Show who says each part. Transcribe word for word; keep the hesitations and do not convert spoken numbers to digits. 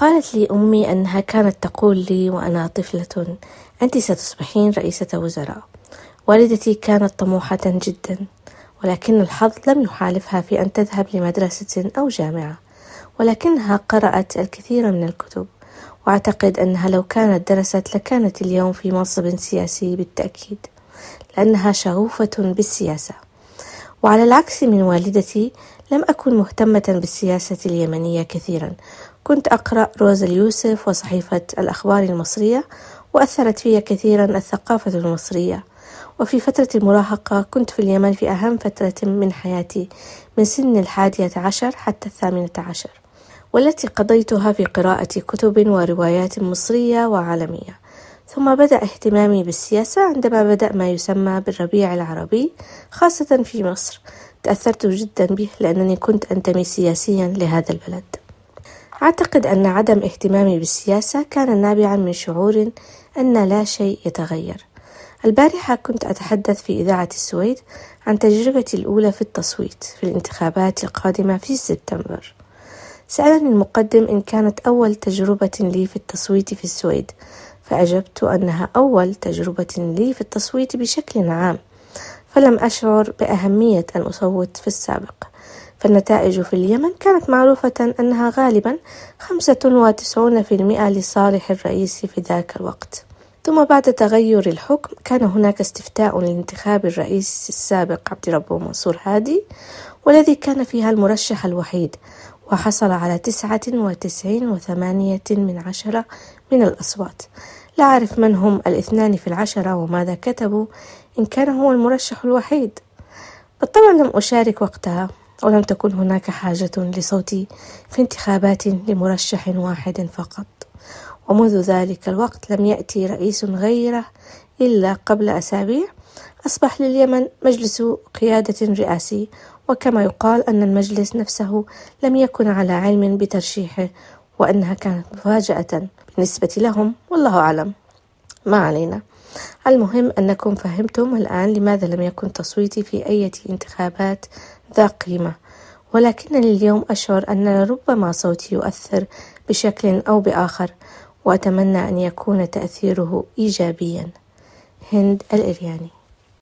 Speaker 1: قالت لي أمي أنها كانت تقول لي وأنا طفلة: أنت ستصبحين رئيسة وزراء. والدتي كانت طموحة جدا، ولكن الحظ لم يحالفها في أن تذهب لمدرسة أو جامعة، ولكنها قرأت الكثير من الكتب، وأعتقد أنها لو كانت درست لكانت اليوم في منصب سياسي بالتأكيد، لأنها شغوفة بالسياسة. وعلى العكس من والدتي، لم أكن مهتمة بالسياسة اليمنية كثيرا. كنت أقرأ روز اليوسف وصحيفة الأخبار المصرية، وأثرت في كثيرا الثقافة المصرية. وفي فترة المراهقة كنت في اليمن في أهم فترة من حياتي، من سن الحادية عشر حتى الثامنة عشر، والتي قضيتها في قراءة كتب وروايات مصرية وعالمية. ثم بدأ اهتمامي بالسياسة عندما بدأ ما يسمى بالربيع العربي، خاصة في مصر. تأثرت جدا به لأنني كنت أنتمي سياسيا لهذا البلد. أعتقد أن عدم اهتمامي بالسياسة كان نابعا من شعور أن لا شيء يتغير. البارحة كنت أتحدث في إذاعة السويد عن تجربتي الأولى في التصويت في الانتخابات القادمة في سبتمبر. سألني المقدم إن كانت أول تجربة لي في التصويت في السويد، فأجبت أنها أول تجربة لي في التصويت بشكل عام، فلم أشعر بأهمية أن أصوت في السابق، فالنتائج في اليمن كانت معروفة أنها غالبا خمسة وتسعين بالمئة لصالح الرئيس في ذاك الوقت. ثم بعد تغير الحكم كان هناك استفتاء لانتخاب الرئيس السابق عبد ربه منصور هادي، والذي كان فيها المرشح الوحيد، وحصل على تسعة وتسعين وثمانية من عشرة من الأصوات. لا أعرف من هم الاثنان في العشرة وماذا كتبوا إن كان هو المرشح الوحيد. بالطبع لم أشارك وقتها، ولم تكن هناك حاجة لصوتي في انتخابات لمرشح واحد فقط. ومنذ ذلك الوقت لم يأتي رئيس غيره إلا قبل أسابيع أصبح لليمن مجلس قيادة رئاسي، وكما يقال أن المجلس نفسه لم يكن على علم بترشيحه، وأنها كانت مفاجأة بالنسبة لهم، والله أعلم. ما علينا. المهم أنكم فهمتم الآن لماذا لم يكن تصويتي في أي انتخابات ذا قيمة، ولكنني اليوم أشعر أن ربما صوتي يؤثر بشكل أو بآخر، وأتمنى أن يكون تأثيره إيجابيا. هند الإرياني.